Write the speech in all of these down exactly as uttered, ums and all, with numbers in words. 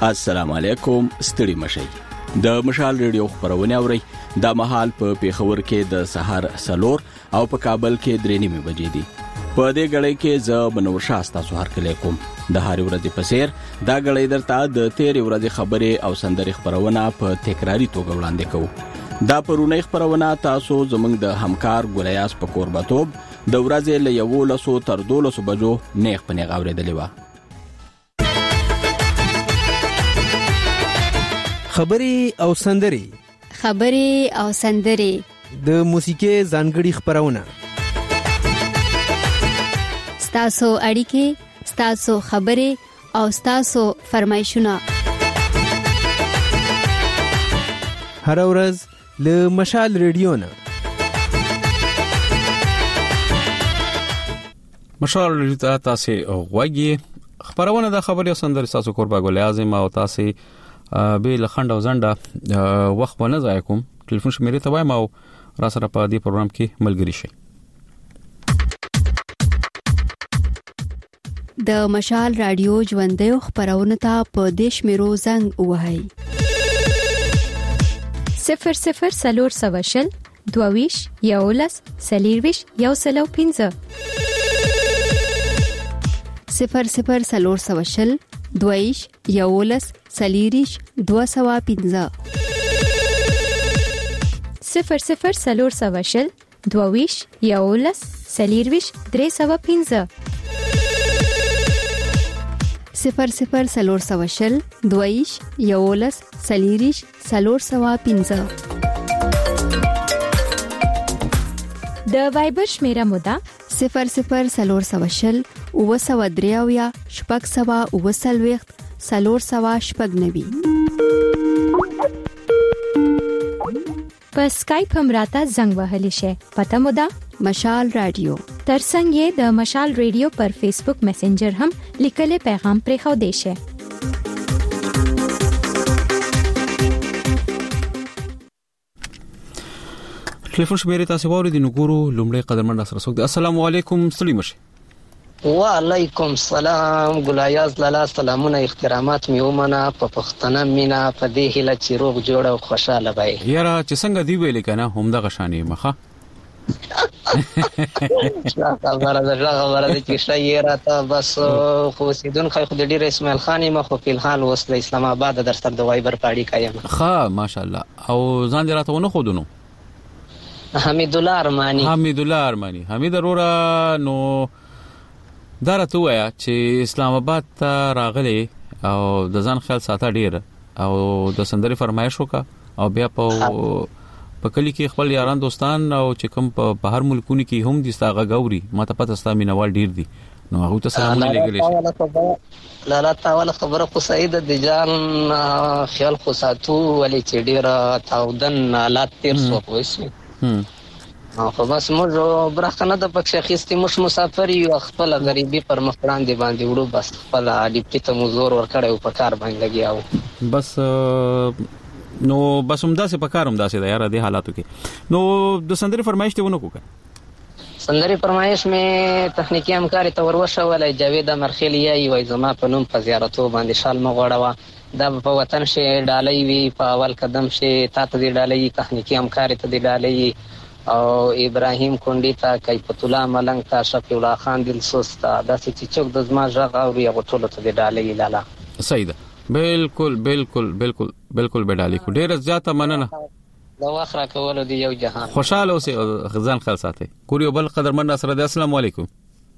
السلام علیکم، ستړي مشئ. د مشال ریډیو خبرونه اورئ. د مهال په پیښور کې د سحر سلور او په کابل کې درې نیمه بجې دي. په دې غړې کې ز بنور شاستا سوهر کلی کوم. د هاري ورځې په سیر دا غړې درته د تیرې ورځې خبرې او سندري خبرونه په تکراری توګه وړاندې کوو. دا پرونی خبرونه تاسو زمنګ د همکار ګولیاس په قربتوب د ورځې له یو لسو تر دولسو بجو نیغ په نیغ اورېدلې و. خبري او سندري خبري او سندري د موسیقي ځانګړي خبرونه ستاسو اړیکې ستاسو خبري او ستاسو فرمایشونه هر ورځ له مشال ریډیو نه مشال ریډیو تاسو غوږی خبرونه د خبري او سندري تاسو قربا ګل اعظم او تاسو به لخند او زنده وخت ونه ځای کوم. ټلیفون شمیرې ته وایم او را سره په دې پروګرام کې ملګری شئ. د مشال رادیو ژوندې خبرونه ته په دیش میرو زنګ وهاي صفر صفر سلور سواشل دوویش یولس سلیرویش یو سلو پینځه صفر صفر سلور سواشل دویش یولس سلیریش دو سوا پینځه صفر صفر سلور سواشل دوویش یولس سلیرویش درې سوا پینځه صفر صفر سلور سواشل دویش یولس سلیریش سلور سوا پینځه د وایبر شمیره مودا صفر صفر سلور سواشل او سوا دریاویا شپږ سوا او سلويخت سلور سوا شپږ نوي. په اسکایپ هم راته زنګ وهلی شي. پته مودا مشال رادیو. ترڅنګ یې د مشال رادیو پر فیسبوک میسنجر هم لیکل پیغام پرې خو دی شي. ټلیفون شمیرې تاسو ووري د نګورو لومړی قدرمن سره څوک دی. السلام علیکم، ستړي مشئ. وعلیکم السلام ګلایاز لالا سلامونه احترامات میومنه په پښتنه مینا په دې هله چې روغ جوړ او خوشاله وای. یاره چې څنګه دی ویل کنه هم د غشانې مخه خبره ده خبره ده چې شای راته بس خو سیدون خو د ډیر اسماعیل خان مخ په الحال وس د اسلام آباد در سره د وایبر پاړی کایم. ښه ماشاءالله. او ځان دې راته ونه خودونو حمید الله ارمانی حمید الله ارمانی حمید ورورا نو دارته وایا چې اسلام آباد ته راغلي او د ځان خیال ساته ډیر او د سندري فرمایش وکا او بیا په په کلی کې خپل یاران دوستان او چې کوم په بهر ملکونو کې هم دي ستاغه غوري ماته پته ستا مینوال ډیر دي نو هغه ته سلامونه لګلې شي. لالا تعالی خبره خو سعید د جان خیال خو ساتو ولې چې ډیر تاودن حالات تیر سو وایي هم خو بس موږ برخنه د پکښه خېستې مش مسافر یو خپل غریبي پر مخ وړاندې باندې وړو بس خپل ډیپټي ته مزور ور کړو په کار باندې لګیاو بس نو بس هم داسې په کاروم داسې دا یاره د حالاتو کې. نو د سندري فرمایش ته ونه کوکه سندري فرمایش مې تخنیکی همکاري ته وروښه ولای جاوید مرخیلیه وای زما په نوم په زیارتو باندې شال مغوړوا دا په وطن شي ډالۍ وی په اول قدم شي تا ته دی ډالۍ تخنیکی همکاري ته دی ډالۍ او ابراهیم کونډی ته کیفت الله ملنګ ته شفیع الله خان دل سوستا داسې چې څوک د زما ژغ او یو ټولو ته دی ډالۍ لاله. صحیح ده. بالکل بالکل بالکل بالکل به ډالۍ کو ډیر زیاته مننه. دا واخره کول دی یو جهان خوشاله اوسئ غزان خیال ساتئ. کوریو بل قدرمن سره د السلام علیکم.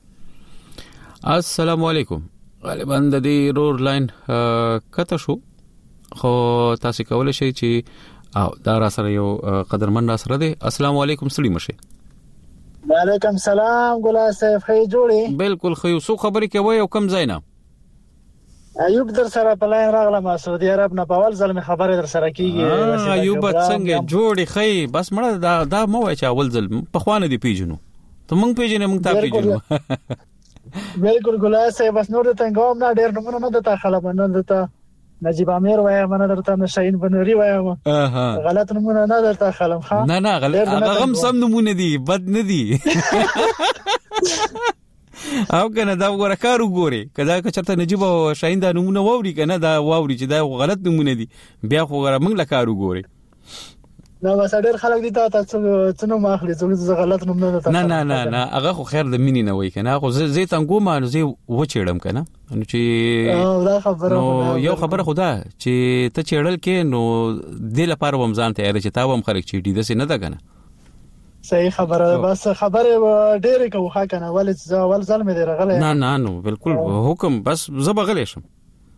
السلام علیکم. غالبا د دې رور لاین کته شو خو تاسو کولای شئ چې او دا را سره یو قدرمن را سره دی. السلام علیکم، ستړي مشئ. وعلیکم السلام ګلای صاحب خې جوړي. بالکل خو یو څو خبرې کوي او کم زینا ایوب در سره په لاین راغلم سعودي عرب نه په اول ځل خبره در سره کیږي. ایوب څنګه جوړي خې بس مړه دا دا مو چې اول ځل په خوانه دی پیژنو ته مونږ پیژنې مونږ تا پیژنو. بالکل ګلای صاحب بس نور ته څنګه هم نه ډېر نمونه نه دتا خلا باندې دتا نجیب امیر وایم نه درته نشین بنوري وایم غلط نمونه نه درته خلم خان نه نه غلط هغه هم سم نمونه دي بد نه دي او کنه دا وګوره کار وګوري کدا که چرته نجيب او شاهین دا نمونه ووري کنه دا ووري چې دا غلط نمونه دي بیا خو وګوره موږ له کار وګوري نو وسادر خلک دي ته تاسو څنګه ماخلي څنګه غلط نمونه نه نه نه نه هغه خو خیر د مینې نه وای کنه خو زه څنګه ما نو زه و چېړم کنه نو چې دا خبره نو یو خبره خدا چې ته چېړل کې نو د لپاره ومزان تیار چې تا وم خلک چېټي د سي نه ده کنه صحیح خبره بس خبره ډېرې کوه کنه ولې ول ظلم دې راغله نه نه نو بالکل حکم بس زه بغلې شم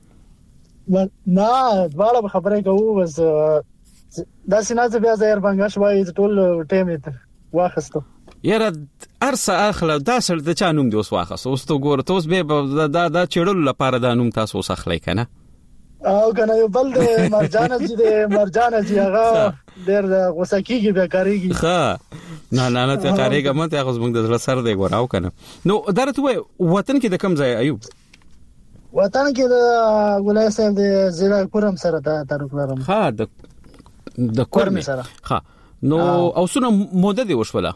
نه واړه خبره کوو بس دا سينازه بیا زهر بنګاش وای ټول ټیم ته واخستو یاره ارسه اخله دا سر د چا نوم دی اوس واخص اوس تو ګور توس به دا دا چړل لپاره دا نوم تاسو اوس اخلي کنه او کنه یو بل د مرجان جی د مرجان جی هغه ډېر غوسه کیږي بیا کاریږي ها نه نه نه ته کاریږي مته هغه زموږ د سر دی ګوراو کنه نو درته وای وطن کې د کم ځای ایوب وطن کې د ولای صاحب د زیرا کورم سره دا تعلق لرم ها د د کورم سره ها نو او سونه موده دی وشوله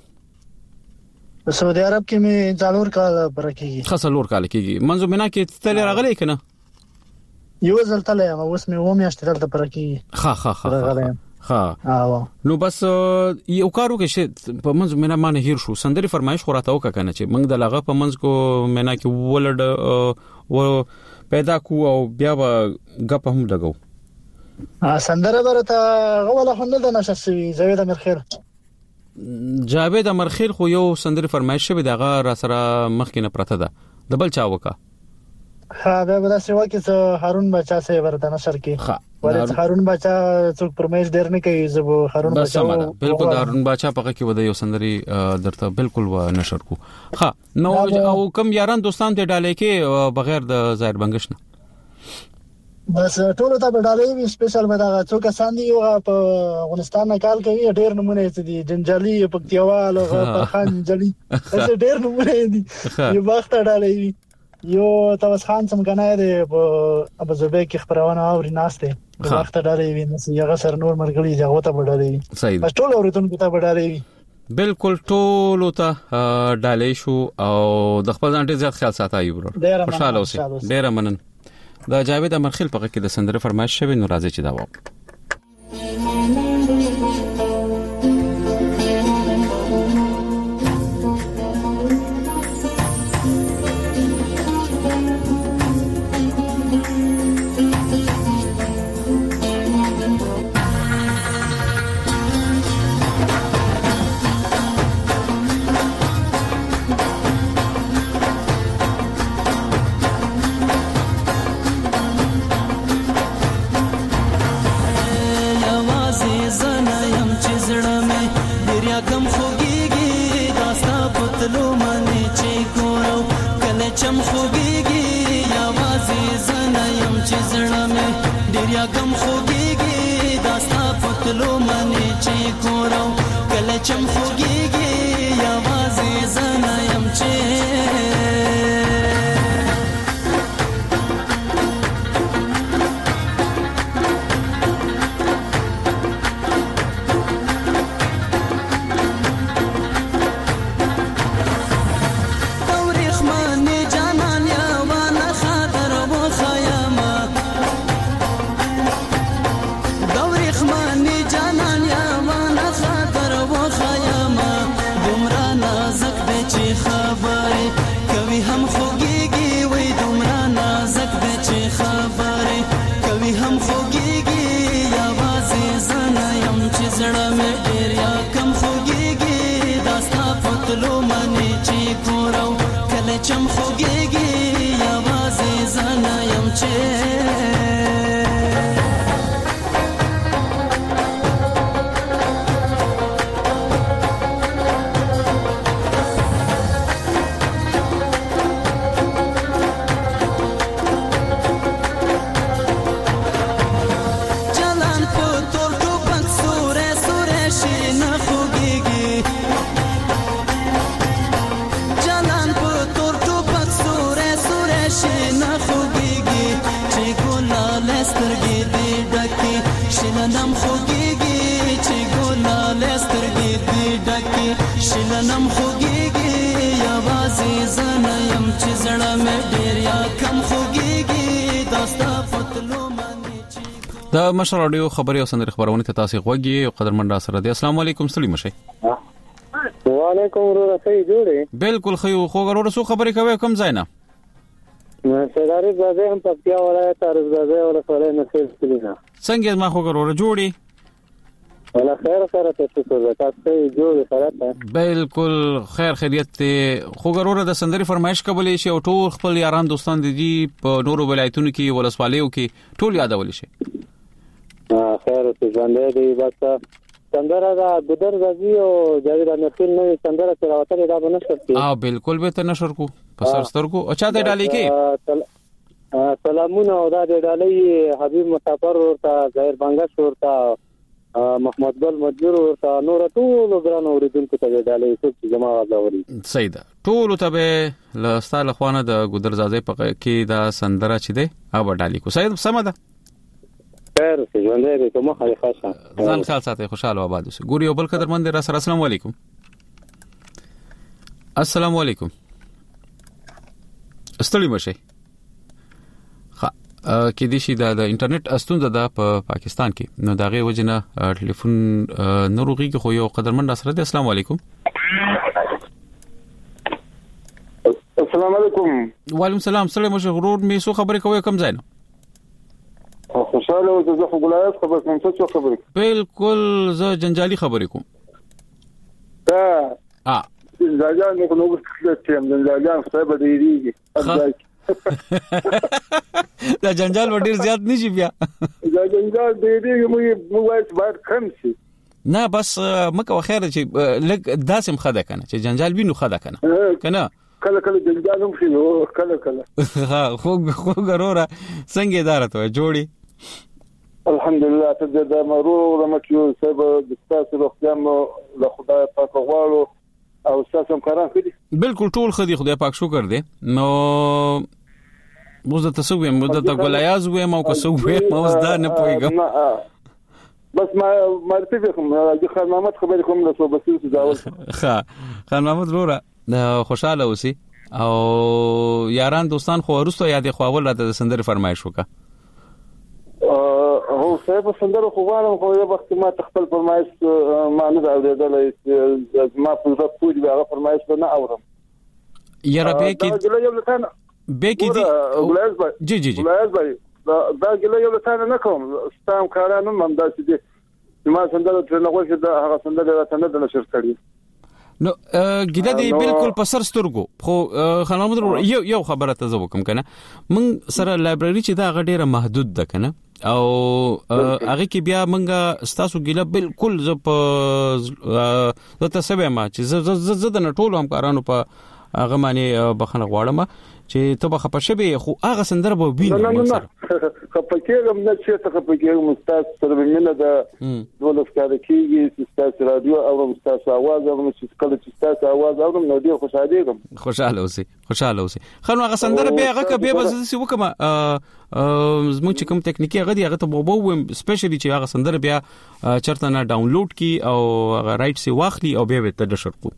په سعودي عرب کې می څلور کال برکیږي خاصلور کال کېږي منځو مینا کې تل راغلی کنه یو ځل تل یم اوس می و میاشتې تل برکیږي ها ها ها ها ها نو بس یو کارو کې شه په منځ مینا باندې هیر شو سندري فرمایش خو راته وکړه کنه چې موږ د لغه په منځ کو مینا کې ولډ و پیدا کو او بیا غپ هم لګو سندره برته غوله خو نه د نشسوي جاوید امرخیل جاوید امرخیل خو یو سندره فرمایش شوی دغه را سره مخکینه پرته ده د بل چا وکا ها دا به سیوا کې هارون بچا سه ورته نشر کې ولې هارون بچا څوک فرمایش ډیر نه کوي زبو هارون بچا بالکل هارون بچا پکې کې ود یو سندري درته بالکل و نشر کو ها نو او کم یاران دوستان ته ډالې کې بغیر د ظاهر بنگش نه بس ټول ته بدالې وی سپیشل مدا څوک ساندي یو په افغانستان نه کال کوي ډېر نمونه دي جنجالي پکتیوال او فرخان جلی ډېر نمونه دي یو وخت ډالې یو تاسو خان سم کنه دی په ابو ظبي کې خبرونه اوري ناشته وخت ډالې وی نو یو سر نور مرګلي ځای وته بدالې بس ټول اورتون ته بدالې بالکل ټول ته ډالې شو او د خپل ځان ته زیات خیال ساتایو برو خوشاله اوسئ ډېر منن دا جاوید امرخیل په کې د سندره فرمایش شوی نو راځي چې دا و چم خوګيږي یا وازي زنایم چې زړه مې ډیر کم خوګيږي داستا پتلو منی چې کورو کله چم خوګيږي یا وازي زنایم چې چم خوګيږي یا وازي زنایم چې شلنم خوګيږي چې ګولا لسترګې دې ډکه شلنم خوګيږي یا یوازې زنه يم چې زړه مې ډېر یا کم خوږیږي داستا پتلو باندې دا مشر رادیو خبري او سندري خبرونه ته تاسو غوږی او قدرمن را سره دي. السلام علیکم ستړي مشه. وعلیکم ورور صحیح جوړې بالکل خو خو ورور سو خبري کوي کوم ځای نه سرداري بازه هم پکتیا ولایت ارزګازه ولسوالۍ نه سلسله څنګه ما خو ورور جوړي ولا خیر سره تاسو ته تاسو جوړ سره بالکل خیر خیریت خو ورور د سندري فرمایش کولې شي او ټول خپل یاران دوستان دي په نورو ولایتونو کې ولسوالیو کې ټول یادول شي. ها خیر ته ژوندې دی بس سندره دا ګدر غزي او جاوید انصر نو سندره تراوتل دا بنشر کی اه بالکل به ته نشر کو پسر سترګو اچھا ته ډالې کې سلامونه او دا ډالې حبیب مسافر ورته ظاهر بنگش ورته محمد ګل مجبور ورته نور ټول ګران اوریدونکو ته ډالې څه جمع غواړي. صحیح ده ټول ته به لستاله خوانه د ګدر زازه په کې دا سندره چي ده هغه ډالې کو. صحیح سم ده خیر ژوندې دې کومه خالي خاصه ځان خیال ساتي خوشاله او آباد اوسه. ګوري او بل قدرمن دې را سره السلام علیکم. السلام علیکم استړي مشه. ها کې دي شي د انټرنیټ استونزه ده په پاکستان کې نو داغه وجنه ټلیفون نروغي کې خو یو قدرمن را سره دي. السلام علیکم. السلام علیکم. وعلیکم السلام. سلام مشه غرور می سو خبرې کوي کم ځای نه خوشاله او زه خو ګلایت خبر کوم څه خبرې بالکل زه جنجالي خبرې کوم دا اه جنجال نه کوم څه چې جنجالان صاحب دیږي دا جنجال وړ ډیر زیات نشي بیا دا جنجال دیږي مو مو وایي باید کم شي نه بس مکه خیر چې لګ داسم خده کنه چې جنجال وینو خده کنه کنه کله کله جنجال هم شي کله کله ها خو خو ګرورا څنګه اداره ته جوړي الحمدلله ته د مرور مکیو صاحب د تاسو روغتیام له خدای پاک غواړو او تاسو هم کاران کړی بالکل ټول خدي خدای پاک شکر دی. نو موږ د تاسو ویم موږ د ګلایاز ویم او کوڅو ویم موږ دا نه پويګم بس ما مرتبه کوم د خان محمد خبرې کوم له صوبې څخه ښه خان محمد ورو خوشاله اوسئ او یاران دوستان خو ورسته یادې خو اول راته سندري فرمایش وکړه. هو صاحب سندره خو غواړم خو یو وخت ما خپل فرمایش ما نه اورېدل ما په ځکه پوج هغه فرمایش نه اورم یاره به کې به کې دي ګلایز بای جی جی جی ګلایز بای دا ګلایز یو څه نه کوم ستام کارانو هم داسې دي ما سندره تر نه غوښه دا هغه سندره راته نه نشر کړی نو ګیدا دی بالکل په سر سترګو خو خان محمد یو یو خبره ته زو کوم کنه من سره لایبرری چې دا غډیره محدود ده کنه او هغه کې بیا منګه ستاسو ګیله بالکل ز په زته سبه ما چې ز ز د نټولو هم کارانو په هغه معنی بخنه غواړم چې ته به خپشبه خو هغه سندره به ویني نه نه نه خپکهګم نه چې ته خپکهګم استاد سره مینه ده ولس کار کوي چې استاد رادیو او استاد आवाज او چې کله چې استاد आवाज او نو ډیر خوشاله یم خوشاله اوسې خوشاله اوسې خنو هغه سندره به هغه به بس سی وکم زموږ چې کوم ټکنیکی هغه دی هغه ته بوبو ویم سپیشلی چې هغه سندره بیا چرته نه ډاونلوډ کی او هغه رائټ سی واخلي او بیا ته د شرکو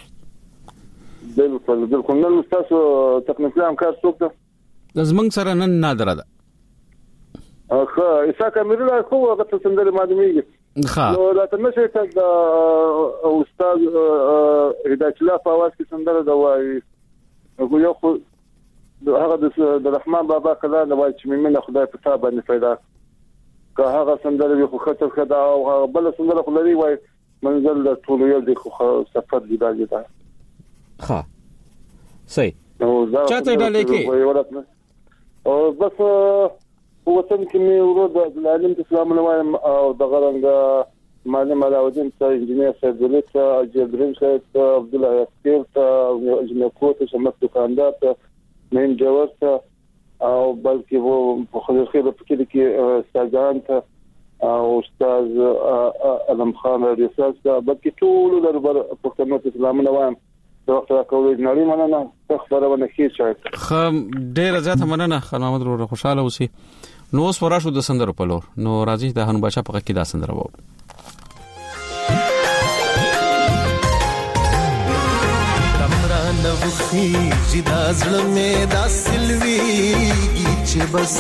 بالکل بالکل نن تاسو تکنیکیان کار څوک ده زمنګ سره نن نادره ده اخه اسا کامرلا خو هغه څنګه معلومیږي ښه نو دا ته نشي ته د استاد هدایت الله فواز کی څنګه دا وایي هغه یو خو هغه د رحمان بابا کله دا وایي چې مینه خدای په تابع باندې پیدا که هغه څنګه یو خطر کړه او بل څنګه خو لري وایي منزل د ټول یو د سفر دی دا دی ها صحیح چاته ډالې کې او بس وطن کې مې ورو د عالم اسلام نوایم او د غرنګ معلم علاودین صاحب انجنیر صاحب دلیت جبرین صاحب عبد الله یاسر ته جنکوت شمس دکاندار مین جوړ ته او بلکې وو په خپل خیر په کې کې استادان ته او استاد علم خان ریاست بلکې ټول دربار پښتنو اسلام نوایم ډاکټر کوي نړۍ مننه خبرونه کې شاید خم ډیر زیات مننه خان محمد ورو خوشاله اوسئ نو اوس وراشو د سندرو په لور نو راځي د هنو بچا په کې دا سندره وو تمران وخیږي دا زړه مې دا سلويږي چې بس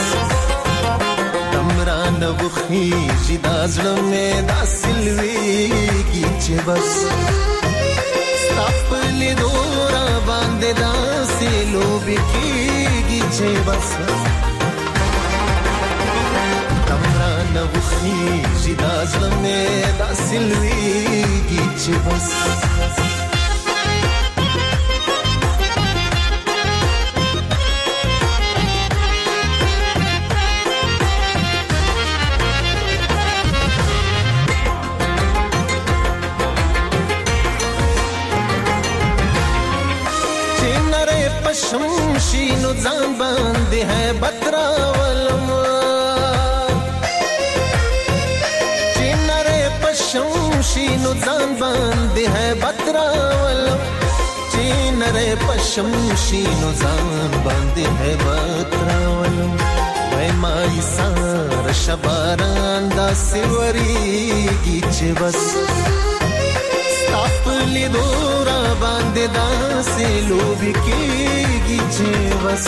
دمران وخیږي دا زړه مې دا سلويږي چې بس خپل دورا باندې دا سلوبي کیږي چې بس دمران وخیږي دا زړه مې دا سلويږي چې بس شمشي نو ځان باندې ہے بترا ولم چینره پشمشي نو ځان باندې ہے بترا ولم چینره پشمشي نو ځان باندې ہے بترا ولم وای مای سار شباران دا سیوريږي چې بس خپل دورا باندې دا سلوبي کیږي چې بس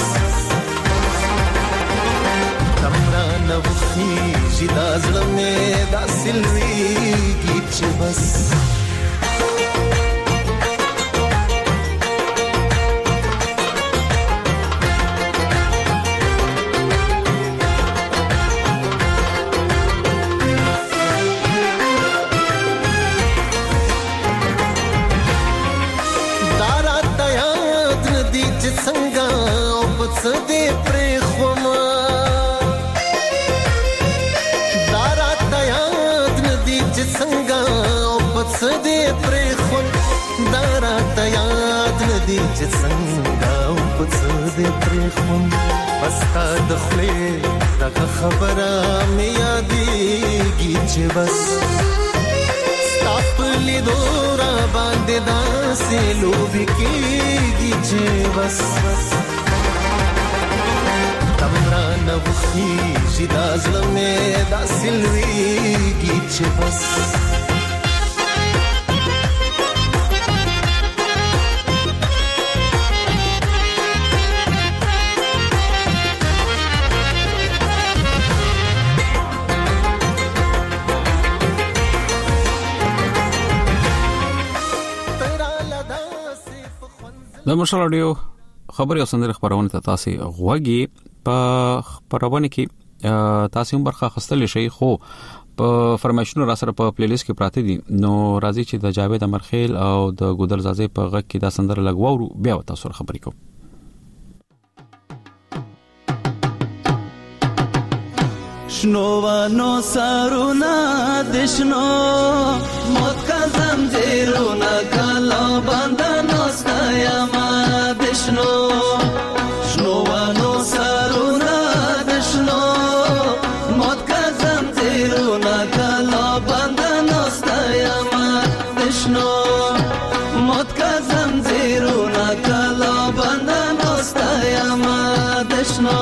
دمران وخیږي دا زړه مې دا سلويږي چې بس دې پرې خوما دارات یاد ندی چې څنګه او پس دې پرې خون دارات یاد ندی چې څنګه او پس دې پرې خون بس تا د خپل دغه خبره مې یادېږي چې بس خپل دورا باندې دا سلوبي کیږي چې بس دمران وخیږي دا زړه مې دا سلويږي چې بس د مشال اډیو خبري او سندره خبرونه ته تاسو غوږی په خبرونه کې تاسو هم برخه خستلې شي خو په فرمایشونو را سره په پلی لیست کې پراته دي نو راځي چې د جاوید امرخیل او د ګودر زازې په غږ کې دا سندره لګوو بیا تاسو خبرې کوم شنو وانو سارونا دشنو موت کا زنجیرونا کلا باندانو ستایما دشنو شنو وانو سارونا دشنو موت کا زنجیرونا کلا باندانو ستایما دشنو موت کا زنجیرونا کلا باندانو ستایما دشنو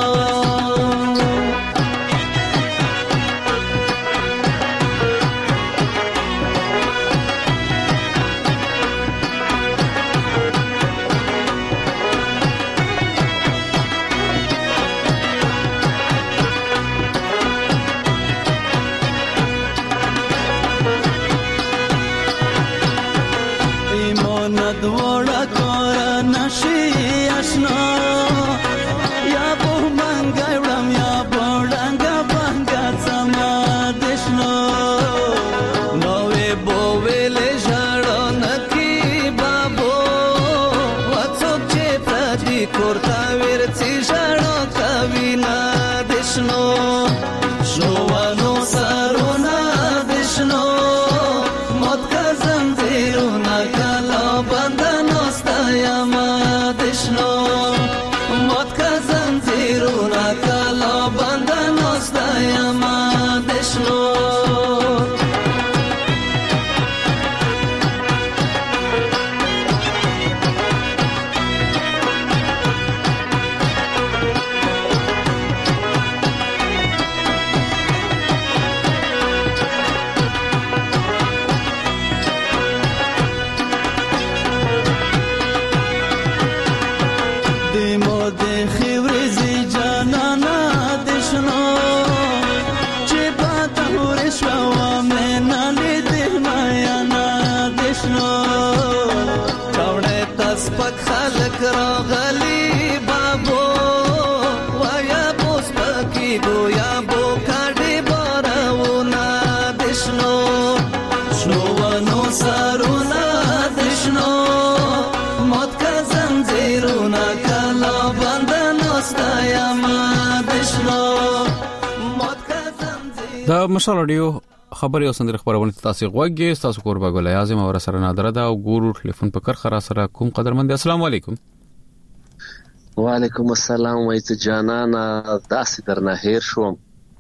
دا مشال رادیو خبري او سندره خبرونه تاسو غوږی تاسو قربا ګل اعظم او سره نادر دا او ګورو ټلیفون په کر خرا سره کوم قدرمند السلام علیکم. وعلیکم السلام وایت جانانا داسې درنه هیر شوم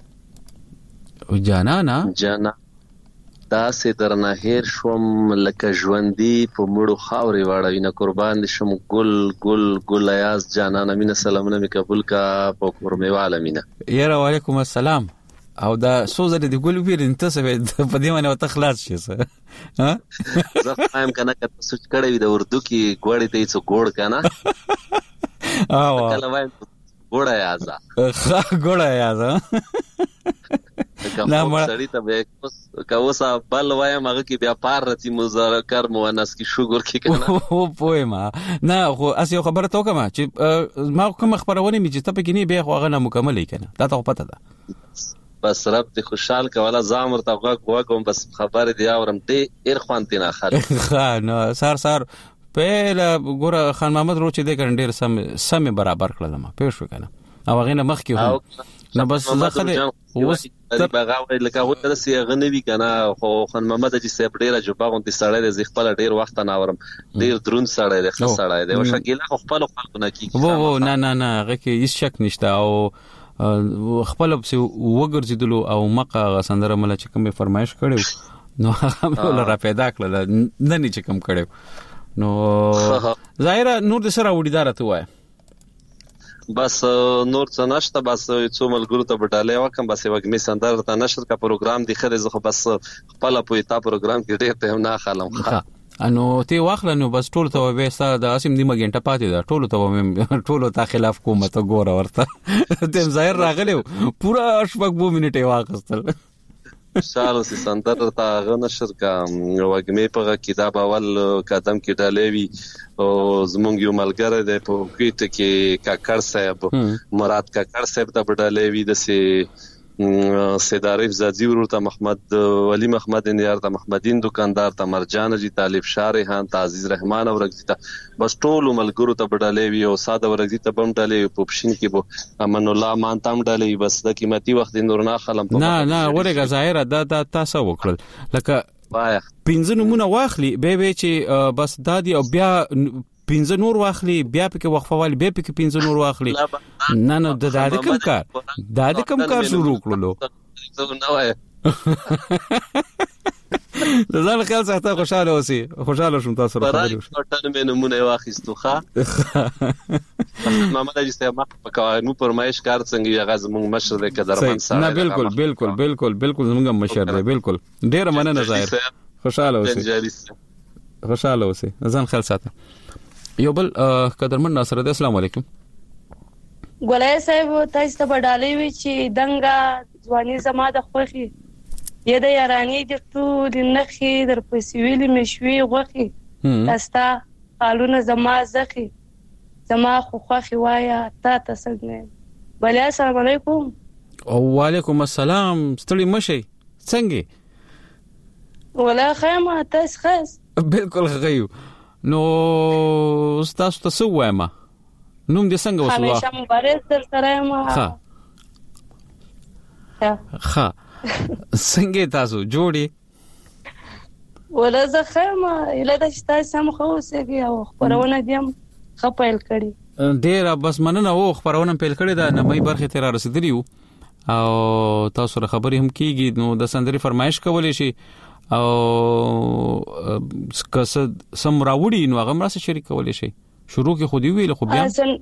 جانانا جانا داسې درنه هیر شوم لکه ژوندۍ په مړو خاورې واړوي نه قربان شم ګل ګل ګل ایاز جانانا مینه سلامونه می قبول کا په کورمېواله مینه. یاره وعلیکم السلام. او دا سوزه د ګل ویر انت څه په دې باندې وته خلاص شي څه ها زه فاهم کنه که څه کړی وي د اردو کې ګوړې ته څه ګوړ کنه او کله وایم ګوړه یازا ګوړه یازا نه مړ سړی ته به کوسا بل وایم هغه کې بیا پار رتی مذکر مؤنث کې شوګر کې کنه او پوهما نه خو اسی خبره تو کما چې ما کوم خبرونه می چې ته پکې نه به هغه نه مکمل کینه دا ته پته ده بس رب دې خوشحال کولا زامر ته غوږ کوم بس خبر دی اورم ته ایر خوانتی نه خاله خان سار سار په ګوره خان محمد روچ دې ګنډیر سم سم برابر کړل ما پېښ وکنه او غینه مخ کې هو نه بس زخه اوس ته بغاوې لکه و تر سي غنوي کنه خو خان محمد چې سپ ډیره جوبا غونتی سړی د خپل ډیر وخت نه اورم ډیر درون سړی دی خاص سړی دی او شکیله خپل خپل نه کیږي وو وو نه نه نه هغه کې هیڅ شک نشته او خپل په وګرځیدلو او مقه سندره مله چې کومه فرمایش کړو نو هغه لره پیدا کړل نه نه چې کوم کړو نو ظاهر نور د سره وډیدار ته وای بس نور څه نشته بس څو ملګرو ته بټاله وکم بس وګمې سندره ته نشر کا پروګرام دی خره زه بس خپل په تا پروګرام کې ډېر ته نه خالم انو ته واخل نو بس ټول ته وېستا د اسیم نیمه غنټه پاتې ده ټول ته ټول ته خلاف کوم ته ګور ورته تم ظاهر راغلو پورا شپږ وو منټه واخستل شالو سي سندر ته غنشر کا وګمې په کتاب اول قدم کې ډالېوي او زمونږ یو ملګری دی په کېته کې کاکړ صاحب مراد کاکړ صاحب ته ډالېوي د سي سیدارف زادی ورته محمد ولی محمد انیار ته محمدین دکاندار ته مرجان جی طالب شارحان ته عزیز رحمان اورګی ته بس ټول ملګرو ته ډالېوي او ساده ورګی ته بم ډالېوي په پښین کې بو امن الله مان تام ډالېوي بس د قیمتي وخت نور نه خلم نه نه ورګه ظاهر دا تاسو وکړل لکه پینځه نمونه واخلي به به چې بس دادی او بیا پینځه نور واخلي بیا پکې وقفه والی بیا پکې پینځه نور واخلي نه نه د داده کوم کار داده کوم کار شروع کړلو د ځان خیال ساته خوشاله اوسئ خوشاله شوم تاسو سره خبرې وشو ټن مې نمونه واخیستو ښه محمد اجي سه ما په کومو پرمایش کار څنګه یې غاز مونږ مشر د قدرمن سره نه بالکل بالکل بالکل بالکل زموږ مشر دی بالکل ډیر مننه ظاهر خوشاله اوسئ خوشاله اوسئ ځان خیال ساته یو بل قدرمن ناصر د السلام علیکم ګولای صاحب تاسو ته بدالې وی چې دنګا ځواني زما د خوخي یا د یارانی د ټول نخي در پسې ویلې مشوي غوخي تاسو قالونه زما زخي زما خو خوخي وایا تا تاسو نه بل السلام علیکم او وعلیکم السلام ستړي مشي څنګه ولا خیمه تاسو خاص بالکل غيو نو تاسو ته څه وایم نوم دې څنګه وسوه همیشه مبارک در سره ما ها ها څنګه تاسو جوړي ولا زه خیمه اله د تاسو سم خو سګي او خبرونه دیم خپل کړي ډیر بس مننه او خبرونه پیل کړي دا نه مې برخه تیر رسیدلی او تاسو سره خبرې هم کیږي نو د سندري فرمایش کولې شي او کس سم راوړي نو هغه مرسته شریک کولې شي شروع کې خودي ویل خو بیا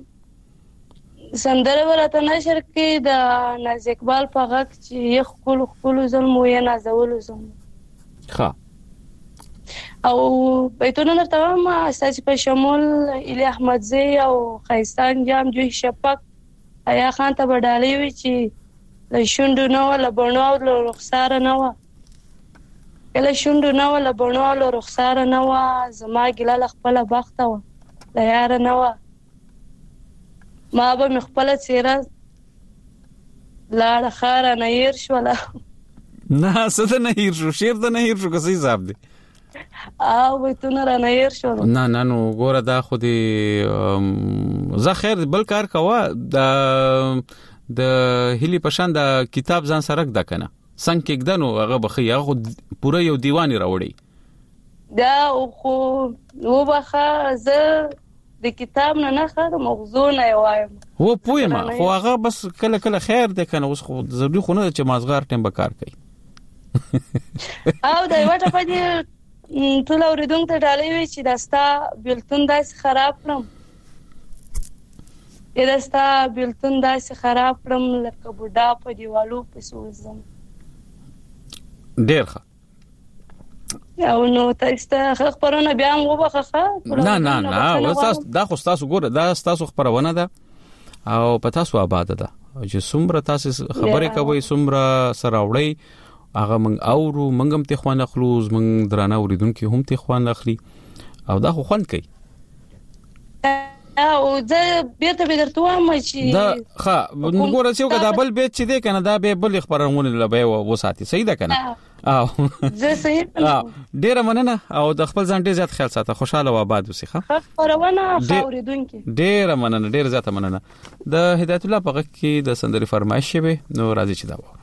سندره ورته نشر کې د ناز اقبال په غږ چې یو خپل خپل ظلم وې نازول ظلم ښه او بیتونه درته ما اساس په شمول الی احمدزی او خیستان جام جو شپک ایا خان ته بدالې وی چې لشوندو نو ولا بنو او رخصار نه و کله شوندو نو ولا بنو او رخصار نه و زما ګل خپل بخت و د یار نه و ما به مخبل چیرې لاړ خار نه ير شو لا نه څه نه ير شو شیر ته نه ير شو کسي حساب دي او وته نه نه ير شو نه نه نو ګوره دا خو دي زه خیر بل کار کوا د د هلي پشان د کتاب ځان سره د کنه څنګه کېدنو هغه بخي هغه پوره یو دیوانی راوړي دا خو وبخه زه د کتاب نه نه خاله مغزو نه وایم و پوهه خو هغه بس کله کله خیر ده کنه اوس خو ضروري خو نه چې مازغار ټیم به کار کوي او دا وټه پدې ټول اوریدونکو ته ډالۍ وي چې داستا بلتون داسې خراب کړم داستا بلتون داسې خراب کړم لکه بوډا په دیوالو پسې وزم ډېر ښه او نو تاسو خبرونه بیا مو وبخښه نه نه نه وساس دا خو تاسو ګوره دا تاسو خبرونه ده او په تاسو آباد ده چې څومره تاسو خبرې کوي څومره سره وړي هغه موږ اورو موږ هم ته خوان اخلوز موږ درانه اوریدونکو هم ته خوان اخلي او دا خو خوند کوي او زه بیرته به درته وایم چې دا ښه وګوره چې دا بل بیت چې دی کنه دا به بل خبرونه لبه وساتي صحیح ده کنه او زه صحیح ډیر مننه او د خپل ځان ډیر زیات خیال ساته خوشاله و آباد اوسې ښه خبرونه اوریدونکو ډیر مننه ډیر زیات مننه د هدایت الله په کې د سندري فرمایش شوه نو راځي چې دا و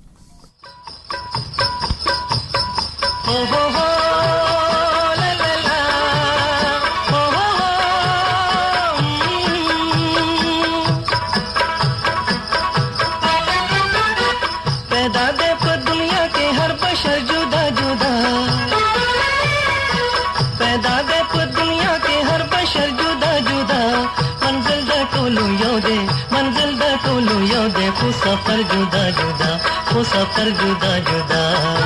खो सफर जुदा जुदा खो सफर जुदा जुदा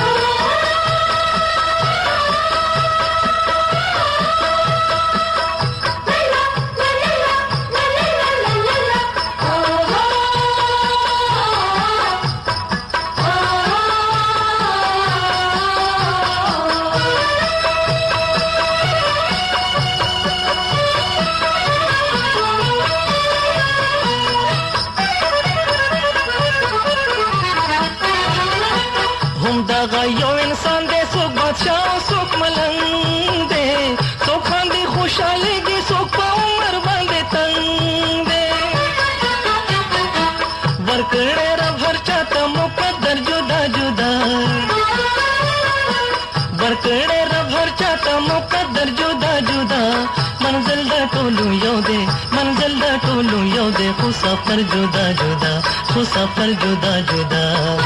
यो इंसान दे सुख बादशाह सुख मलंग दे सुख खांदी खुशहाली की सुख पा उमर बांधे तंग दे वर्कड़े रब हर चाहता मुकद्दर जुदा जुदा वर्कड़े रब हर चाहता मुकद्दर जुदा जुदा मंजिल दा टोलू यो दे मंजिल दा टोलू यो दे खु सफर जुदा जुदा खु सफर जुदा जुदा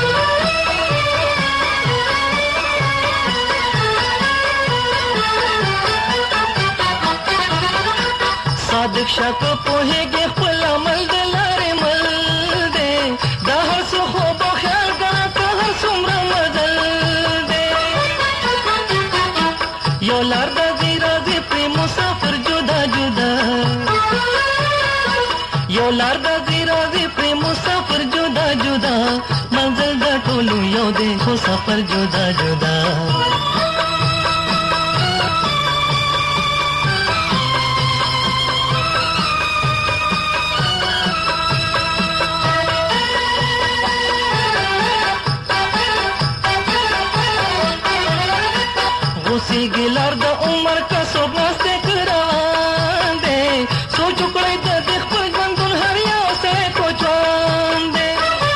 दीक्षा को पोहेगे खपल अमल दे लारे मल दे दा हर सो हो बो ख्याल करा तो हर सुमरा मदल दे यो लार दा जीरा जी प्रेम मुसाफिर जुदा जुदा यो लार दा जीरा जी प्रेम मुसाफिर जुदा जुदा मंजिल दा टोलू यो दे खो सफर जुदा जुदा सी गिलार द उमर का सोबना से करान दे सो चुकड़े द देख पर बंदुल हरिया से को चांद दे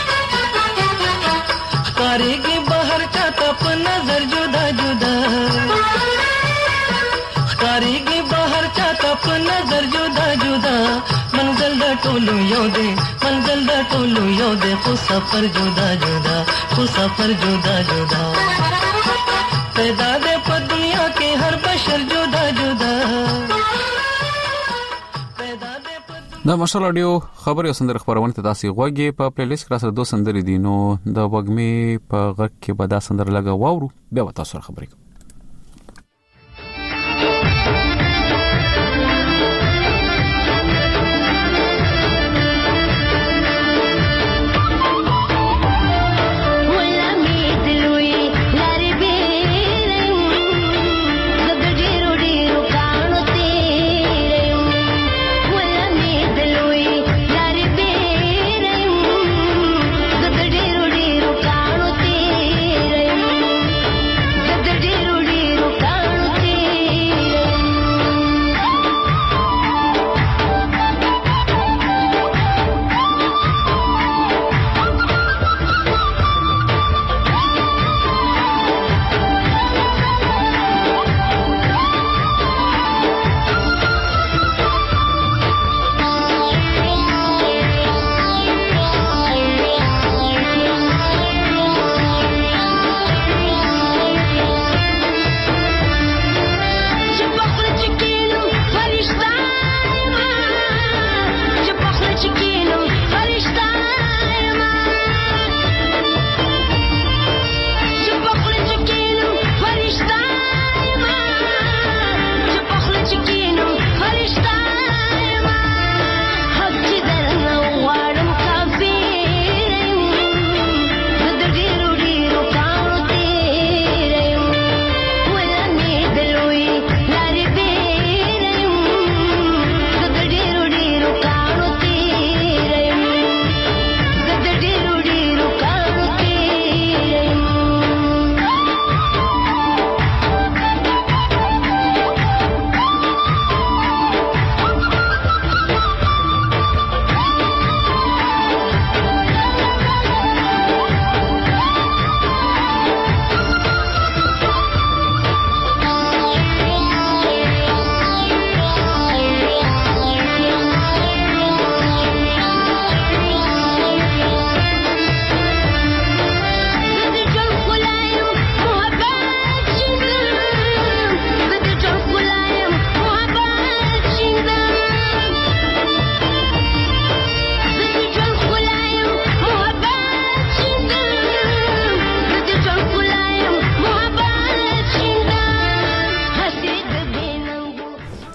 कारीगी बाहर चाहता पर नजर जुदा जुदा कारीगी बाहर चाहता पर नजर जुदा जुदा मंजिल द टोलू यो दे मंजिल द टोलू यो दे खु सफर जुदा जुदा खु सफर जुदा जुदा पैदा दे पर दुनिया के हर बशर जुदा जुदा دا مشال اډیو خبري او سندر خبرونه ته تاسو غوږی په پلی لیست کې سره دوه سندري دي نو د وګمې په غږ کې به دا سندر لګا واورو بیا تاسو خبرې کوم Did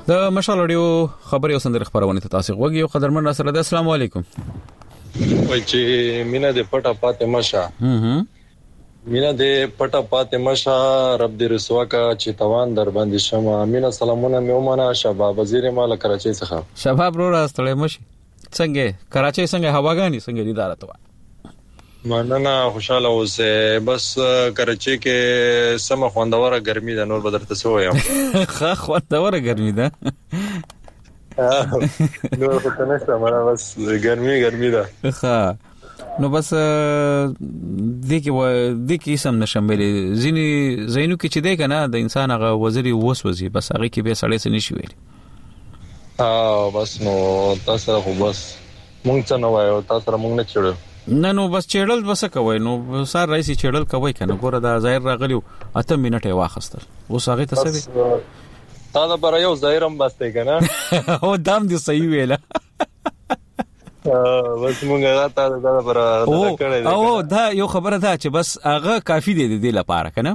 د مشال اډیو خبري او سندره خبرونه ته تاسو وګورئ او قدرمن سره د السلام علیکم وای چې مینا د پټه پاتې مشه هم مینا د پټه پاتې مشه رب دې رسوا کا چې توان در باندې شمه مینا سلامونه میومانه شباب وزیر مال کراچي څخه شباب رو راستړې مشي څنګه کراچي څنګه هواګانی څنګه دي دارته مننه خوشاله اوسه بس کراچي کې سم خوندوره ګرمي ده نور بدرته سویم ښه خوندوره ګرمي ده نور څه نشته مړه بس ګرمي ګرمي ده ښه نو بس د کی و د کی سم نشمبلې زینی زینو کې چې دی کنه د انسان هغه وزري وسوځي بس هغه کې به سړی څه نشي ویل ها بس نو تاسو خو بس مونږ څه نه وایو تاسو را مونږ نه چړو نه نو بس چړل بس کوي نو سار رئیس چړل کوي کنه ګوره دا ظاهر راغلی اته منټه واخستل اوس هغه ته څه تا دا پر یو ظاهرم بسته کنه او دام دې صحیح ویلا بس مونږه راته دا پر دا کړی او دا یو خبره ده چې بس هغه کافی دی د دې لپاره کنه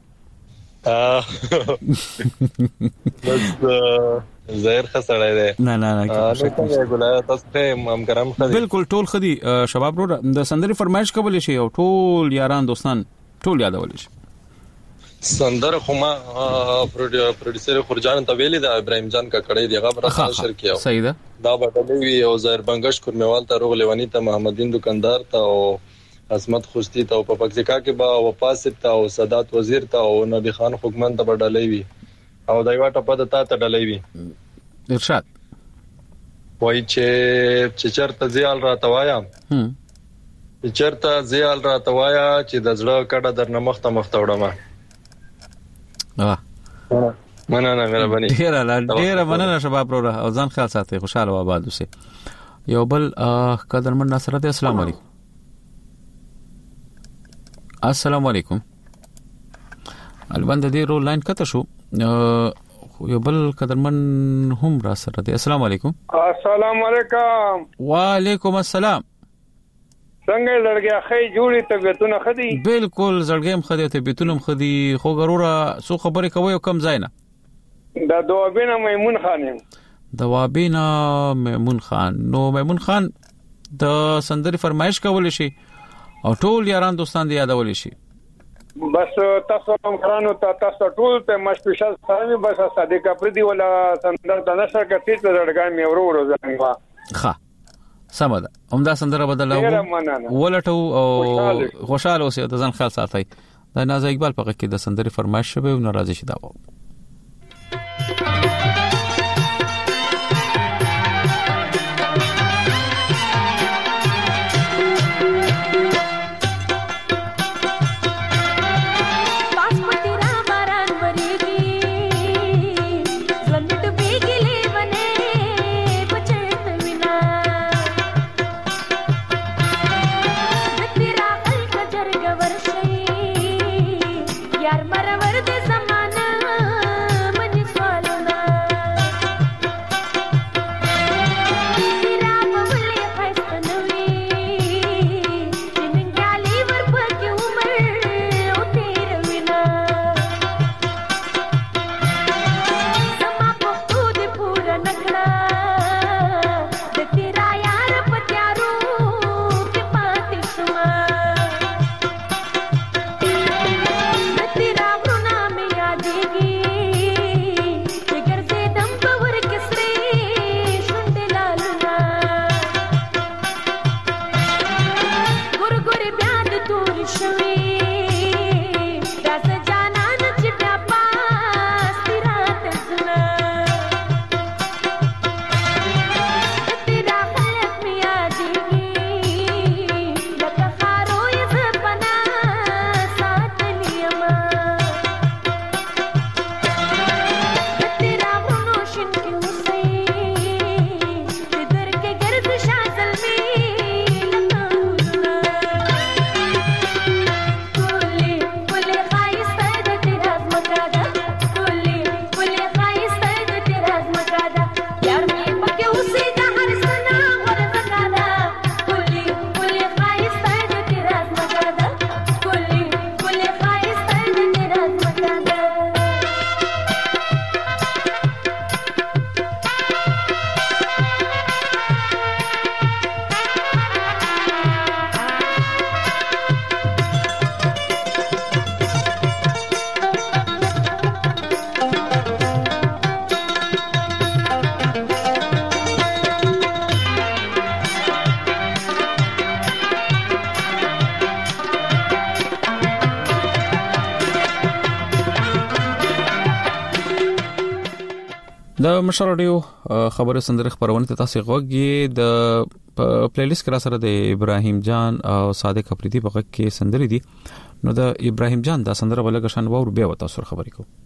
بس ظاهر خسړای دی نه نه نه څنګه ګولای تاسو ته هم کرام خدي بالکل ټول خدي شباب رو د سندري فرمایش کول شي او ټول یاران دوستان ټول یادول شي سندر خو ما پروډوسر خورجان ته ویلي دا ابراهيم جان کا کړی دی هغه برخه نشر کیو صحیح ده دا بدلوي او ظاهر بنگش کورمیوال ته روغ لیوانی ته محمدین دکاندار ته او عصمت خوستی ته په پکتیکا کې با وفاست ته او سادات وزیر ته او نبی خان حکمن ته بدلوي او دایوا ټپه د تا ته ډلوي ارشاد وای چې چې چرته زیال را توایا هم چې چرته زیال را توایا چې د زړه کډه در نمخته مخته وړم اه مننه مهرباني ډیر لا ډیر مننه شباب رو او ځان خیال ساتي خوشاله و آباد اوسه یو بل قدرمن نصرت السلام علیکم السلام علیکم البند دې رو لاین کته شو یو بل قدرمن هم را سره دی السلام علیکم السلام علیکم وعلیکم السلام څنګه لړګیا خې جوړی طبيعتونه خدي بالکل زړګیم خدي طبيعتونه خدي خو غرورا سو خبره کوي کم ځای نه دا دوابینا میمون خان دوابینا میمون خان نو میمون خان د سندري فرمایش کول شي او ټول یاران دوستان دی یادول شي بس تاسو هم خرانو تاسو ټول ته مشپشل سلام بس صادق پردي ولا سندر د نشر کتی ته لړګای مې ورو ورو ځانګوا ښه سمده همدا سندره بدلو ولټو او خوشاله اوسه د ځان خیال ساتي دا ناز اقبال په کې د سندري فرمایش شوه او ناراضي شي دا و यार मरवर दे जमाना د مشال رادیو خبرو سندره خبرونه ته تاسو غوږی د پلی لیست کرا سره د ابراهیم جان او صادق افریدي په غږ کې سندري دي. نو د ابراهیم جان دا سندره ولګ شان وور بیا وتا سره خبرې کو.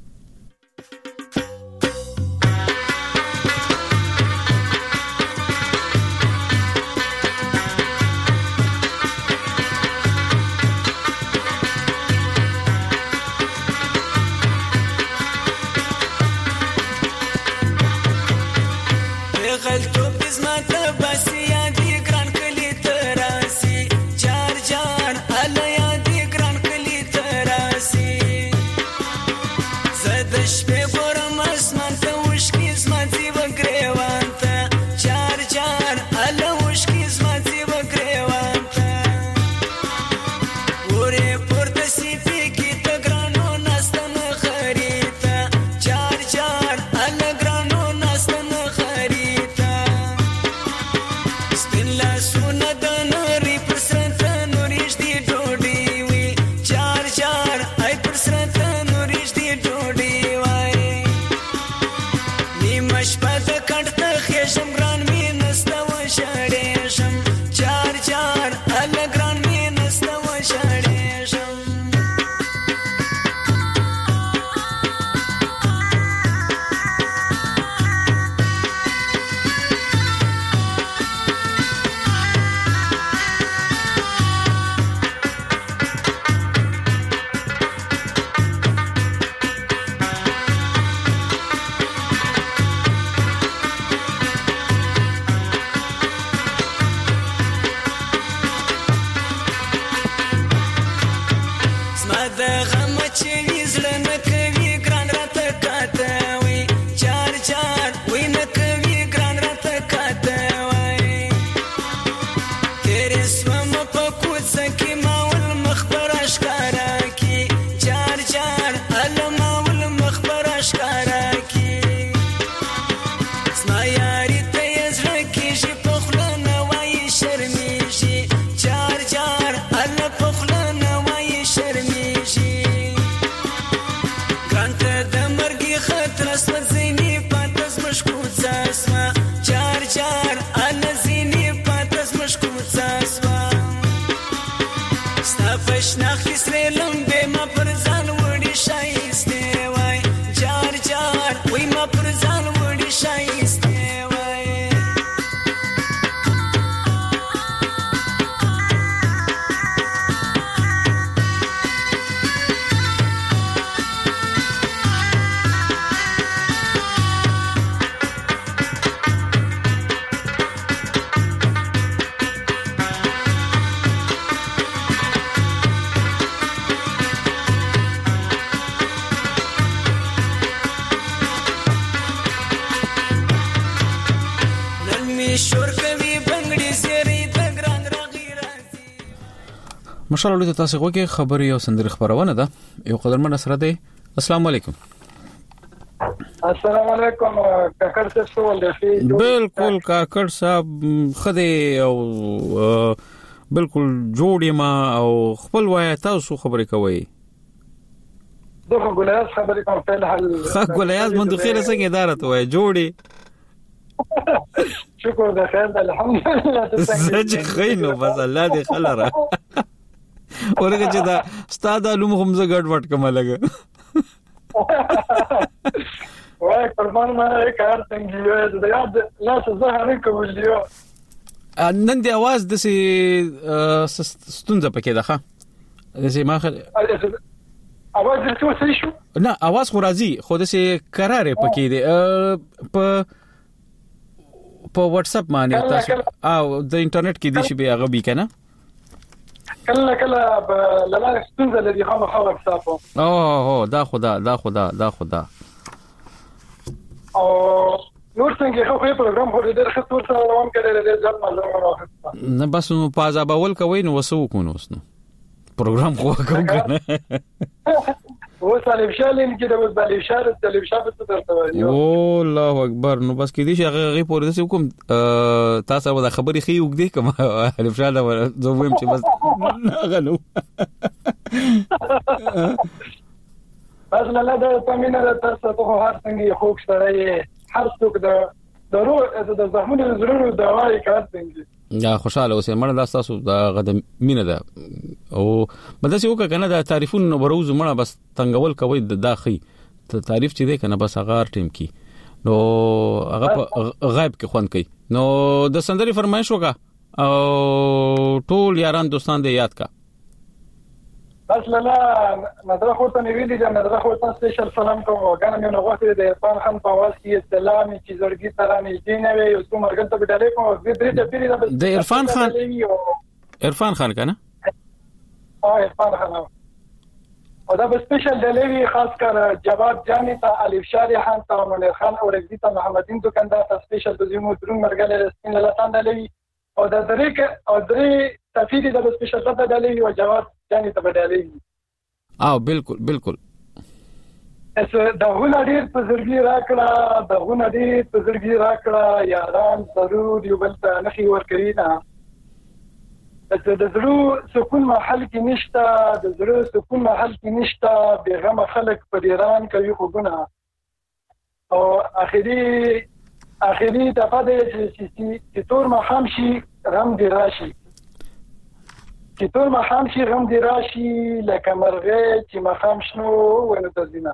مشال رادیو تاسو غوږی خبري او سندري خبرونه ده. یو قدرمن سره دی. السلام علیکم. السلام علیکم کاکړ صاحب ولدي. بالکل کاکړ صاحب خدای او بالکل جوړی ما او خپل وای تاسو خبرې کوي. دغه ګولیاز خبرې کوم په حال. خا ګولیاز مونږ خیره څنګه اداره ته وای جوړی. شکر ده خیر ده الحمدلله. زه خینو بس الله دې خلره. ورګه چې دا ستاد علوم هم زه ګډ وټ کوم لګه. وای قربان ما کار څنګه یو د یاد لاس زه هر کوم دیو. نن دی आवाज د سي ستونزه پکې ده ښه. د سي ما خل आवाज د څه څه شو؟ نه आवाज خو راځي خو د سي قرار پکې دی په په واتس اپ باندې تاسو او د انټرنیټ کې دي شي به هغه بي کنه. کله کله لاله ستونزه لري خامہ خبر صافو. او هو دا خدا دا خدا دا خدا. او نور څنګه خو په پروګرام خو ډېر ښه تور سره روان کړی دی ځل مزه راوخسته. نه بس نو پازا باول کوي نو وسو کو نو وسنو پروګرام خو کوګنه. و سالم شالم کې د وځ بالي شارت سالم شابت درته وایي. او الله اکبر. نو بس کې دي چې هغه غي پورې څه کوم تاسو به خبري خي وګ دي کوم الف شاله زه ویم چې بس غلو. بس لا دا تامینه د تاسو ته هر څنګه خوښ سره هر څوک د درو د زخمونو زړونو دوايي کار څنګه یا خوشاله اوسه مړه د تاسو د غد مینه ده او مده څه وکړه کنه د تعریفونو بروز مړه بس تنګول کوي د داخي تعریف چې دی کنه بس هغه ټیم کی نو هغه غایب کې خوان کوي نو د سندري فرمایش وکړه او ټول یاران دوستان دې یاد کا بس لا نظر خورته نیویلی دا نظر خورته سپیشل سلام کوم غواړم یو نغوته د عرفان خان په واس کې سلام چې زړګي ترانه دینه وي او کوم مرګ ته بدلې کوم د درې ته پیری د عرفان خان عرفان خان کنه او عرفان خان او دا سپیشل دلیوی خاص کر جواب جانی ته الف شاری خان ته منیر خان او رضی ته محمدین دکاندار ته سپیشل د زمو درون مرګ له سپین لاتان دلیوی او د درې او درې تفیدی د سپیشل ته دلیوی او جواب جانی ته بدلې او بالکل بالکل اس دا غوڼه ډیر په زړګي راکړه دا غوڼه ډیر په زړګي راکړه یاران ضرور یو بل ته نخي ورکړي نه اس د زړه سکون محل کې نشته د زړه سکون محل کې نشته بیغمه خلک په ایران کوي خوګونه او اخري اخري د پدې چې چې تور مخام شي غم دی راشي چې ټول مخام شي غم دی راشي لکه مرغه چې مخام شنو ونه تزینه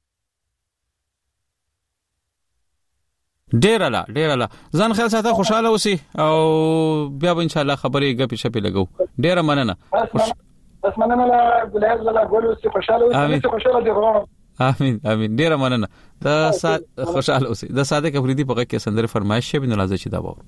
ډیر لا ډیر لا ځان خیال ساته خوشاله اوسې او بیا به ان شاء الله خبرې غپې شپې لګو ډیر مننه بس مننه لا ګلایز لا ګول اوسې خوشاله اوسې خوشاله دی غواړم امين امين ډیر مننه دا خوشاله اوسې د صادق افریدي په کې سندره فرمایش شي بنه لازم شي دا وو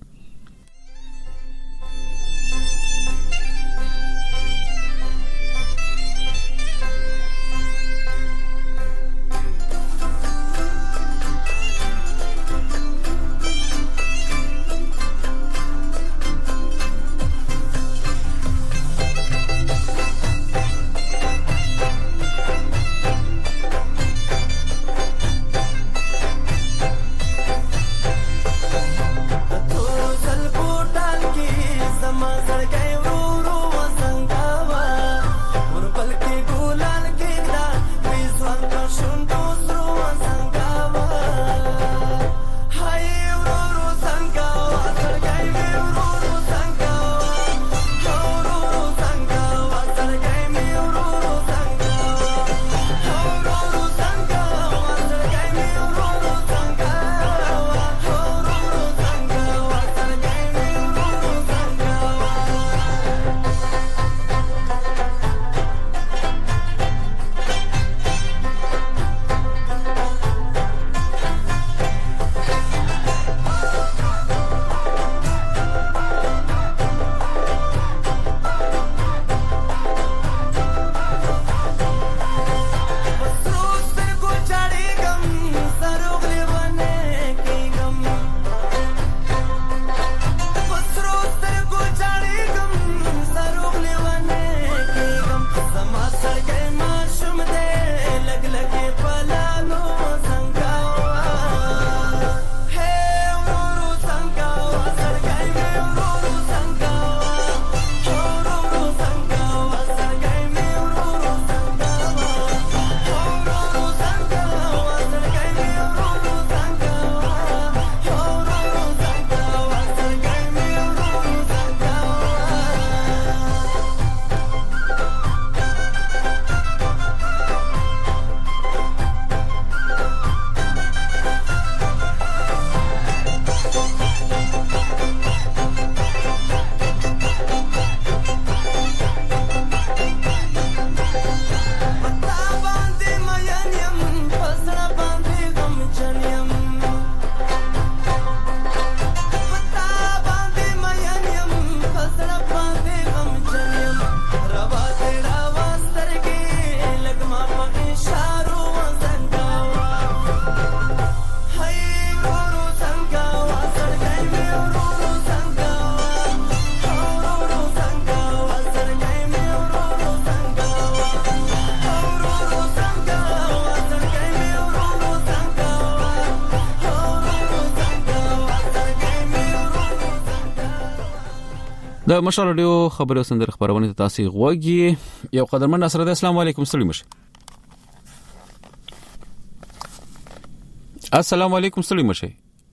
د مشال رادیو خبرو سندر خبرونه تاسو غوږی یو قدرمن سره د اسلام علیکم ستړي مشه السلام علیکم ستړي مشه.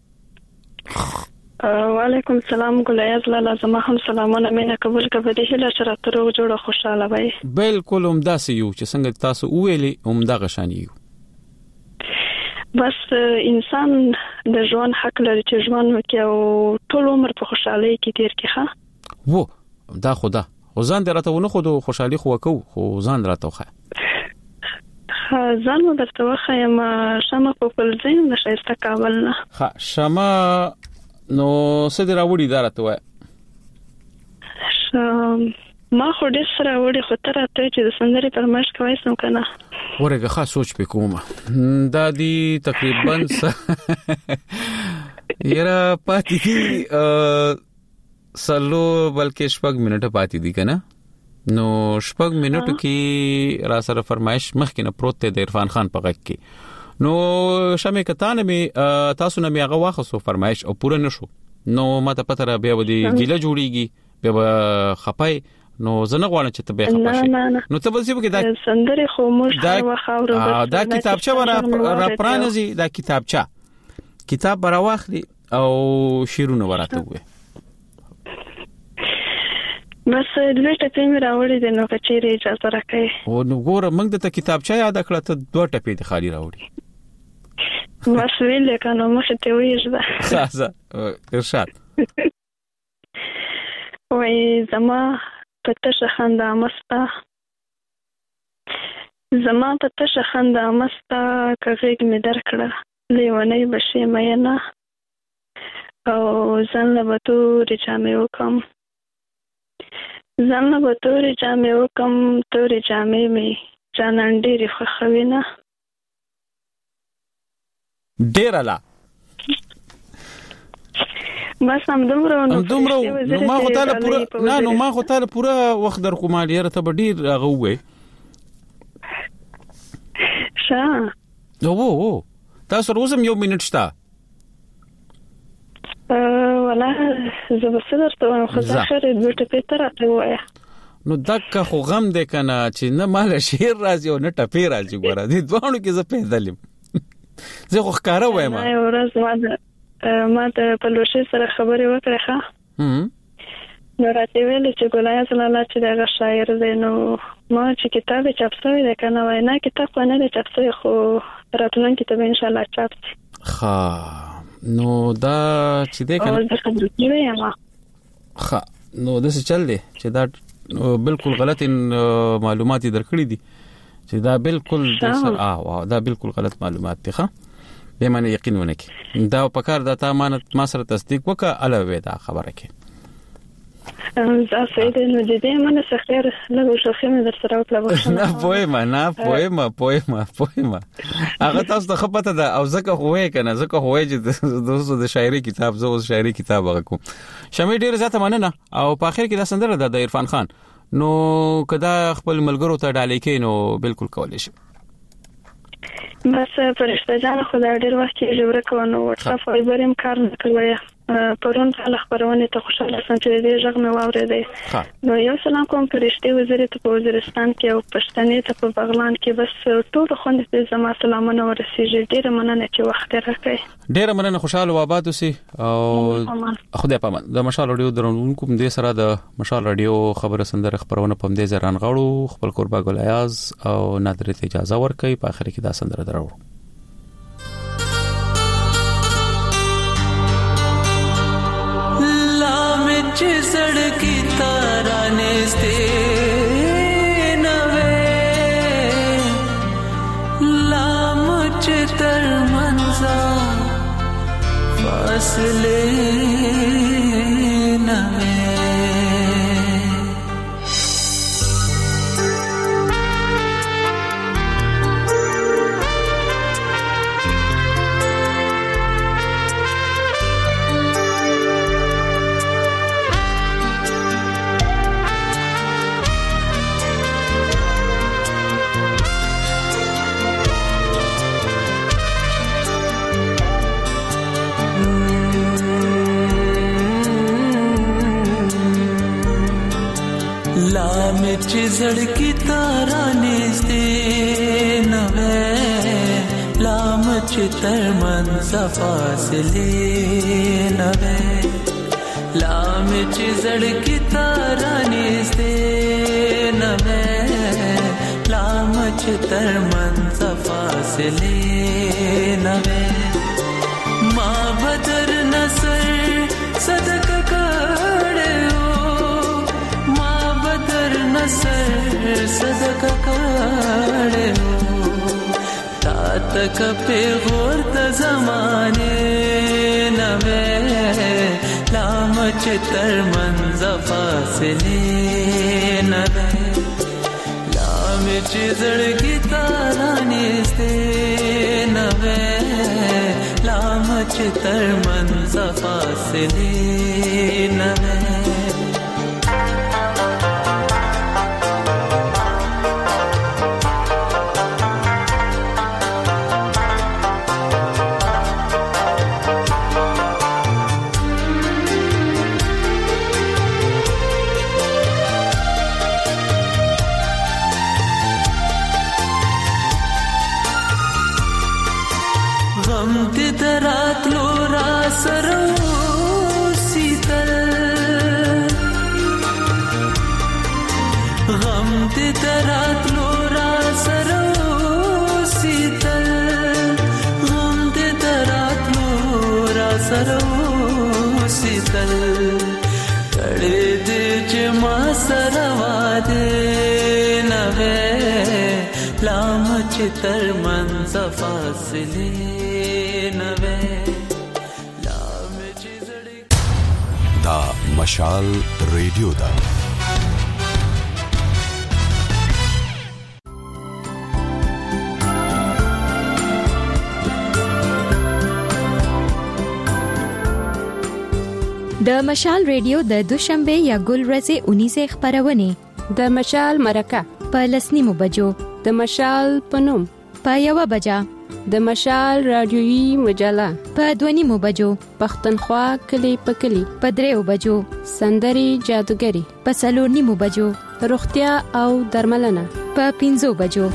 وعلیکم السلام ګلایز لاله زما هم سلامونه مینه قبول کړه د هله سره تر جوړه خوشاله وای. بالکل همدا سيو چې څنګه تاسو ویلي همدا غشانی یو. بس انسان د ژوند حق لري چې ژوند وکړي او ټول عمر په خوشحالۍ کې تیر کړي. ها وو دا خدا ځان درته ونه خو خوشحالي خو وکاو خو ځان درته وخه ځان مو درته وخه ما شمه په خپل ځین د شایسته کابل نه. ها شمه نو سده راوړي دارته وای. ما خو ډېر سره وړي خو تر ته چې د سندري پرمش کوي سم کنه ورګه خاص سوچ پکوم دا دی تقریبا یرا پاتې دي سلو بلکې شپږ منټه پاتې دي کنه نو شپږ منټو کې را سره فرمایش مخکې نه پروت دی عرفان خان په غږ کې نو شمه کتان می تاسو نه میغه واخصو فرمایش او پوره نشو نو ماته پته را بیا ودی ګیله جوړیږي بیا خپای نو زنه غواړم چې ته به خپاشي نو ته به زیب کې دا سندري خو موږ هر وخت دا کتابچه ورا را پرانځي دا کتابچه کتاب برا واخلي او شیرونه ورته وي بس دوه ټپې مې راوړې دي نو کچېرې اجازه راکړئ او نو ګوره موږ د کتابچه یاد کړه ته دوه ټپې د خالي راوړي بس ویل کنه مخ ته ویژه خاصه ارشاد وای زما پتشه خندا مستا زما پتشه خندا مستا کغیګ می درکړه لیونی بشي مینه او ځان له بتوري جامې وکم ځان له بتوري جامې وکم توري جامې می جانان ډېری خوښوي نه ډېر الا بس هم دومره نو دومره نو ما خو تعالی پورا نه نو ما خو تعالی پورا وخت در کومه لري ته ډیر هغه وې شا نو وو تاسو روزم یو منټ شتا ا ولا زه به درته وایم خو ځخره د ټپې تر ته وایا نو دغه خو غم دې کنه چې نه مال شیر راځي او نه ټپې راځي ګوره دې دوانو کې زه پیدلم زه خو ښکارا وایم نه ورځ ما ما ته په لوشي سره خبرې وکړه ښه هم نو راته ویل چې ګولای صلی الله چې دا شاعر دی نو ما چې کتاب چاپ شوی دی کنه وای نه کتاب نه دی چاپ شوی خو راتلون کتاب ان شاء الله چاپ شي ښه نو دا چې دی کنه او د خبرې یم ښه نو د څه چل دی چې دا بالکل غلط معلومات درکړي دي چې دا بالکل د سر اه دا بالکل غلط معلومات دي ښه به معنی یقین ونه کی دا په کار د امانت ما سره تصدیق وکړه الوه دا خبره کی زه سید نو د دې منه سختیر له شوخه مې در سره وکړه نه پوهه نه پوهه پوهه پوهه هغه تاسو ته خپته ده او زکه هوې کنه زکه هوې چې دوستو د شاعري کتاب زو شاعري کتاب هغه کوم شمه ډیر زیاته مننه او په اخر کې دا سندره ده د عرفان خان نو کدا خپل ملګرو ته ډالې کې نو بالکل کولای شي بس فرشته جان خدای ډیر وخت کې جوړ کړو نو واتساپ فایبر هم کار نه کوي پرون کله خبرونه ته خوشاله سم چې دې ژغ مې واورېدې نو یو سلام کوم فرشته وزیر ته په وزیرستان کې او پښتنې ته په بغلان کې بس ټول خوند دې زما سلامونه ورسېږي ډیر مننه چې وخت راکړې ډیر مننه خوشاله و آباد اوسې او خدای پامان د مشال رادیو درونکو دې سره د مشال رادیو خبره سندره خبرونه پم دې زران غاړو خپل قربا ګل ایاز او نادر ته اجازه ورکړي په اخر کې دا سندره درو چې سړکی تارانه سته نوې لام چې تر منځه فاصله نوې چې زړکی تارانه سته نوې لام چې تر منځ فاصلې نه وې لام چې زړګي تارانې ستې نه وې لام چې تر منځ فاصلې نه وې ما بدر نصر صدقه کړو ما بدر نصر صدقه کړو تک پیغور د زمانه نوې لام چې تر منځ فاصلې نوې لام چې زړګي تارانې ستې نوې لام چې تر منځ فاصلې نوې تر منځ فاصلې نه وې لام چې زړګي دا مشال ریډیو دا د مشال ریډیو د دوشنبه یا ګل ورځې اونیزه خبرونه د مشال مرکه په لسنیمو بجو د مشال پنوم په یو بجا د مشال رادیويي مجله په دونیمو بجو پښتونخوا کلی په کلی په دریو بجو سندري جادوګری په څلورنیمو بجو روغتیا او درملنه په پنځو بجو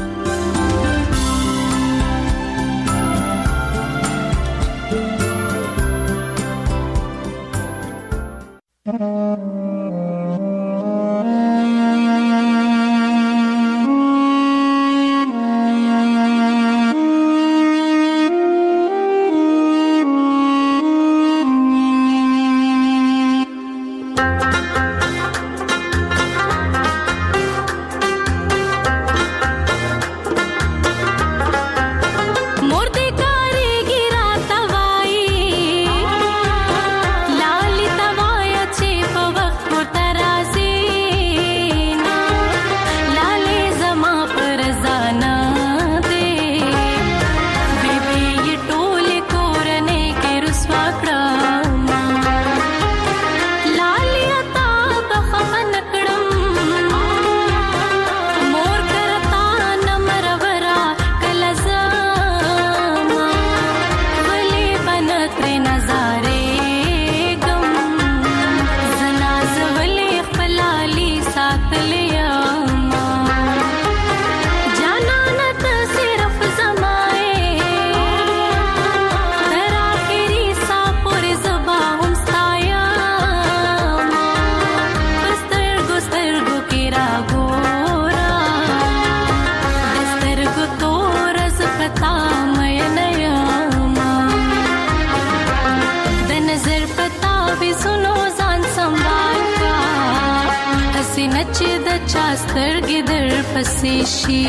سترګې در پسې شي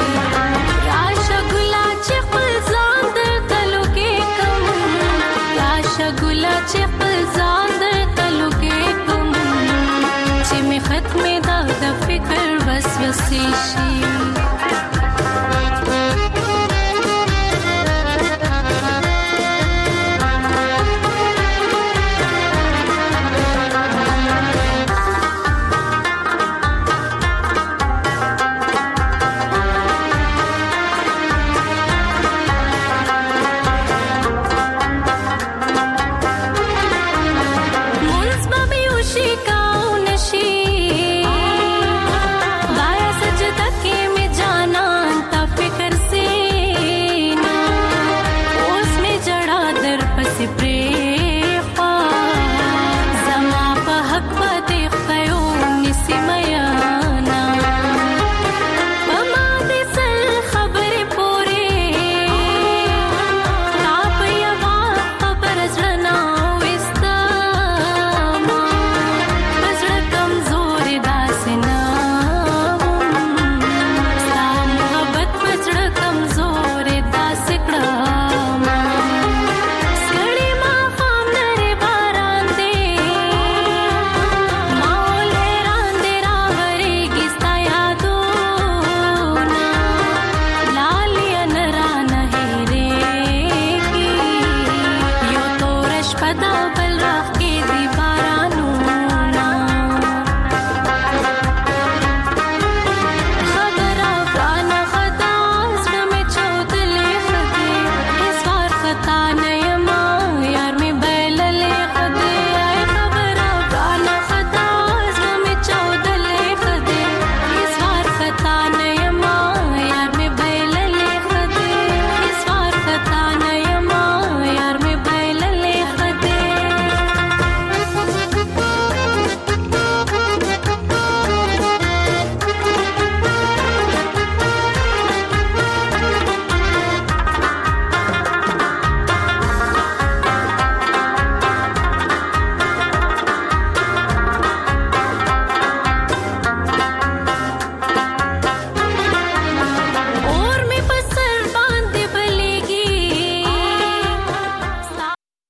راشه ګلا چې خپل ځان درته لوګې کوم راشه ګلا چې خپل ځان درته لوګې کوم چې مې ختمې دا د فکر وسوسې شي में دا بل راخ